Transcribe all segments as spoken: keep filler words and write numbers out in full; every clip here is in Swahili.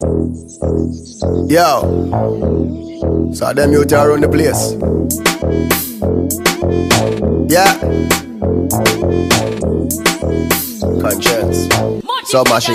Yo, so them youth are around the place. Yeah. Conscience. So mushy.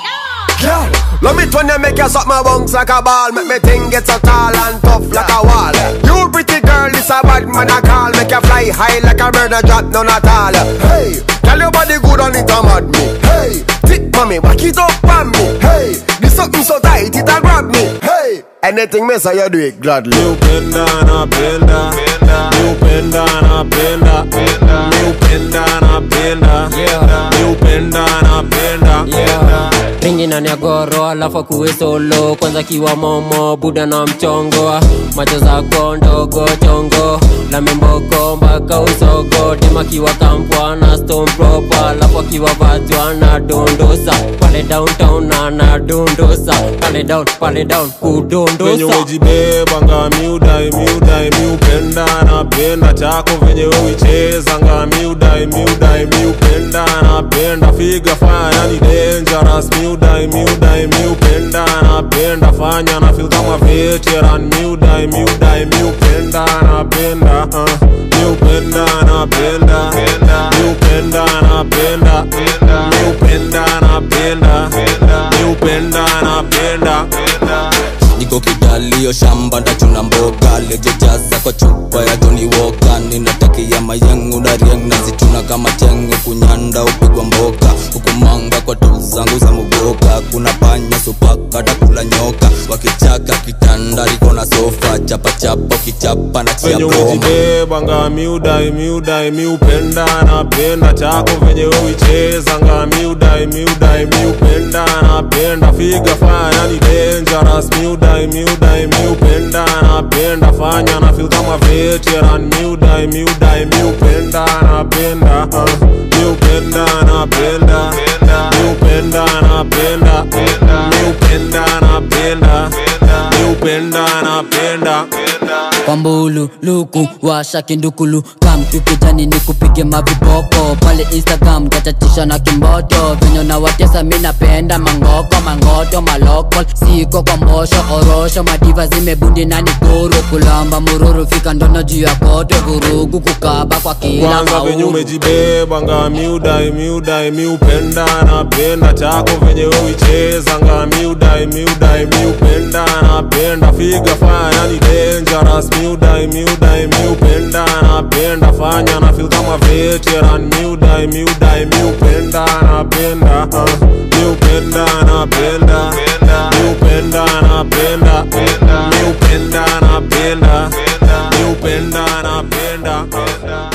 Yeah. Love it when you make you suck my bones like a ball. Make me thing get so tall and tough like a wall. You pretty girl, this a bad man I call. Make you fly high like a bird and drop none at all. Hey, tell your body good on it, I'm mad me. Hey, tip mommy, back it up on me. Hey, this something so tight, it a grab me. Hey, anything me say you do it gladly. You bend down, I bend down. You bend down, I bend down. You bend down, I bend down. You bend down, I bend down. Ringi na nyagoro alafu kuwe solo. Kwanza kiwa momo, buda na mchongo. Macho zako ndogo chongo. La memboko mbaka usogo. Dima kiwa kampwa na stone proper. Alafu kiwa vatu ana dondosa. Pale downtown ana dondosa. Pale down, pale down, kudondosa. Venye wejibeba nga miudai, miudai, miupenda na penda. Chako venye uicheza nga miudai, miudai, miupenda na penda. Figa fire ni dangerous. Miudai, miudai, miupenda na penda. Fanya na feel kama veteran. Miudai, miudai, miupenda na penda. uh. Miupenda na penda. Miupenda na penda. Miupenda na penda. Miupenda na penda. Niko kidalio shamba ndachuna mboga. Lejejaza kwa chupa ya Johnny Walker. Ninatakia mayangu na riang nazituna kama chengu. Kunyanda upigwa mboka. Ukumanga kwa tuzangu za muboka. Kuna panya supaka takula nyoka. Wakichaka kitanda riko na sofa. Chapa chapa kichapa na chia broma. Venye wejibeba nga miudai, miudai, miupenda na penda. Chako venye uicheza nga miudai, miudai, miupenda na penda. Figa fire ni dangerous. Miudai, miudai, miupenda na penda. Fanya na feel kama veteran. Miudai, miudai, miupenda na penda. uh. Miupenda na penda. Miupenda na penda. Miupenda na penda. Miupenda na penda. Pambulu, luku, washa kindukulu. Kam tukijani ni kupige mavipopo. Pale Instagram gatatisha na kimboto. Venyo na watesa mina penda mangoko. Mangoto, maloko, siko kwa mbosho. Orosho, madiva zimebundi na nikuru. Kulamba mururu, fika ndono juu ya koto. Vurugu kukaba kwa kila kwanza mauru. venye umejibeba nga miudai, miudai, miupenda na penda. Chako venye uicheza nga miudai, miudai, miupenda na penda. Figa fire ni dangerous. Miudai, miudai, miupenda na penda. Fanya na feel kama veteran. Miudai, miudai, miupenda na penda. uh. Miupenda na penda. Miupenda na penda. Miupenda na penda. Miupenda na penda.